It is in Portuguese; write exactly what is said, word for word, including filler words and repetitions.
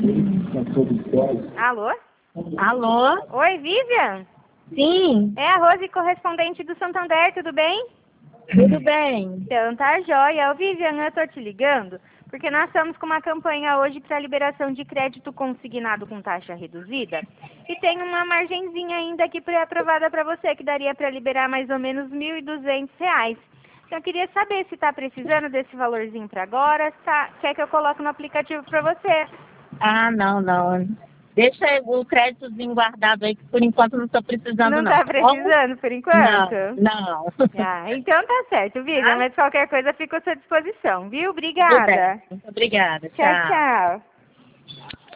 Alô? Alô? Oi, Vivian? Sim, É a Rose, correspondente do Santander, tudo bem? tudo bem. Então tá jóia. Ô, Vivian, eu tô te ligando porque nós estamos com uma campanha hoje para liberação de crédito consignado com taxa reduzida e tem uma margenzinha ainda aqui pré-aprovada para você que daria para liberar mais ou menos mil e duzentos reais. Então eu queria saber se está precisando desse valorzinho para agora, se tá, quer que eu coloque no aplicativo para você. Ah, não, não. Deixa o créditozinho guardado aí, que por enquanto não estou precisando, Não não. está Tá bom? precisando por enquanto? Não, não. Ah, então tá certo, Vivian, Tá? mas qualquer coisa fica à sua disposição, viu? Tudo bem. Obrigada. Muito obrigada. Tchau, Tchau. tchau.